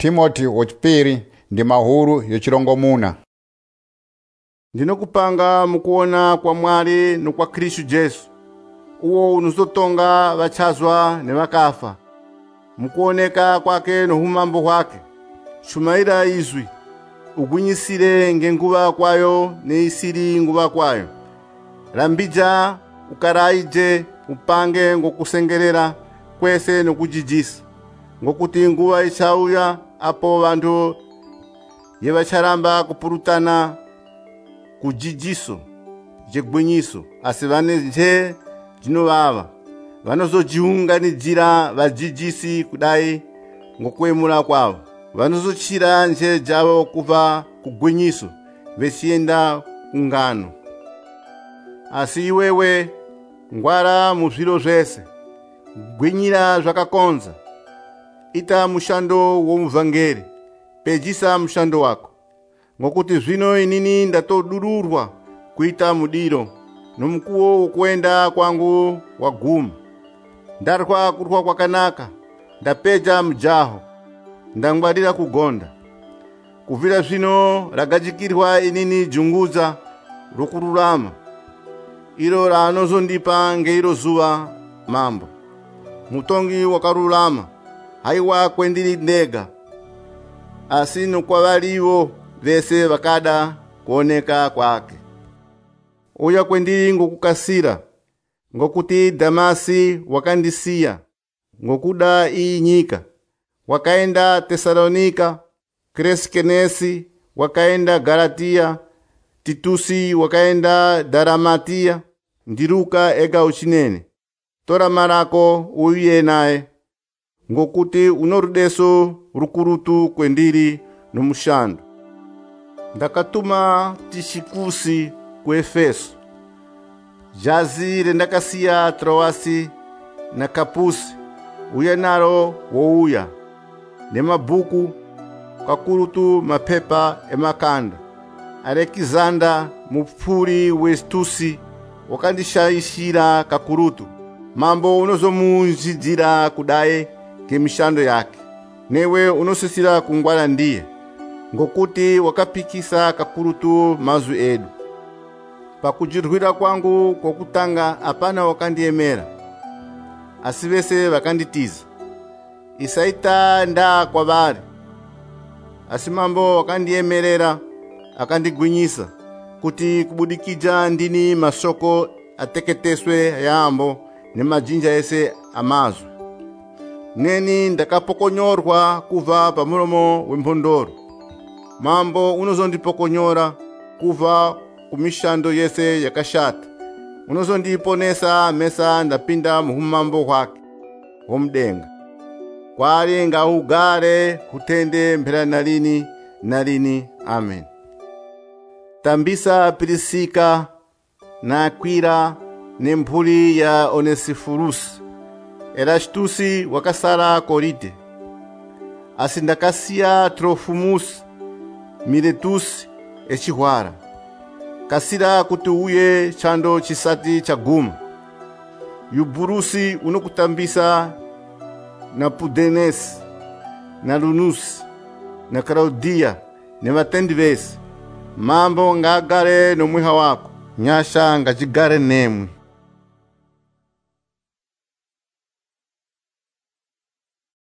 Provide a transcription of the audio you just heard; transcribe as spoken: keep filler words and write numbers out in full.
Timoti wachipiri ndi mahulu yochilongo muna. Ndinokupanga mukuona kwa mwali no kwa Kristu Jesu, uwo unuzotonga vachazwa ne vakafa, mukuoneka kwake no humambo hwake. Shumaira izwi, ugwinyisire ngenguva kwayo ne isiri nguva kwayo. Rambija ukaraije upange ngokusengerera kwese no kujijisa, ngokuti nguva ichauya apo vantu yevacharamba kupurutana kujijiso jegwinyiso, asi vane nje jinovava vanozojiunganidzira vajijisi kudai ngokuemula kwavo. Vanozochira nje javo kuva kugwinyiso vechienda kungano. Asi iwewe ngwara muzviro zvese, gwinyira zvakakonza, ita mushando womuvhangeri, pejisa mushando wako. Ngokuti zvino inini ndatodururwa kuita mudiro, nomukuwo wokuenda kwangu waguma. Ndarwa kurwa kwakanaka, ndapeja mujaho, ndangwarira kugonda. Kuvira zvino ragadzikirwa inini junguza rokururama, iro raanozondipa ngeiro zuva mambo, mutongi wakarurama, haiwa kwendiri ndega, asi nokwavalivo vese vakada kuoneka kwake. Uya kwendiri ngokukasira, ngokuti Damasi wakandisiya, ngokuda iyi nyika. Wakaenda Tesalonika, Kreskenesi wakaenda Galatia, Titusi wakaenda Daramatia, ndiruka ega uchinene. Tora marako uye naye, ngokuti unorudeso rukurutu kwendiri no mushando. Ndakatuma Tishikusi ku Efeso. Jazi rendakasiya Troasi na Kapusi, uya naro wouya, ne mabuku kakurutu mapepa emakanda. Alekizanda mupfuri westusi wakandishayishira kakurutu, mambo unozomunjidzira kudaye kemishando yake. Newe unosisira kungwala ndiye, ngokuti wakapikisa kakurutu mazwi edu. Pakujirwira kwangu kwokutanga apana wakandiemera, asi vese vakanditiza. Isaita nda kwa vari, asi mambo wakandiemerera akandigwinyisa, kuti kubudikija ndini masoko ateketeswe yambo ne majinja ese amazwe. Neni ndakapokonyorwa kuva pamulomo wemphondoro, mambo unozondipokonyora kuva kumishando yese yakashata. Unozondiponesa mesa ndapinda muhumambo hwake womdenga. Kwali ngaugare hutende mphera nalini nalini. Amen. Tambisa Pirisika na Akwila ne mphuli ya Onesifurusi. Erastusi wakasala Korite. Asi ndakasiya Trofimusi, Miletusi echihwara. Kasira kuti uye chando chisati chaguma. Yuburusi unokutambisa na Pudenesi, na Lunusi, na Klaudia, ne vatendi vese. Mambo ngagare no mwiha wako, nyasha ngachigare nemwe.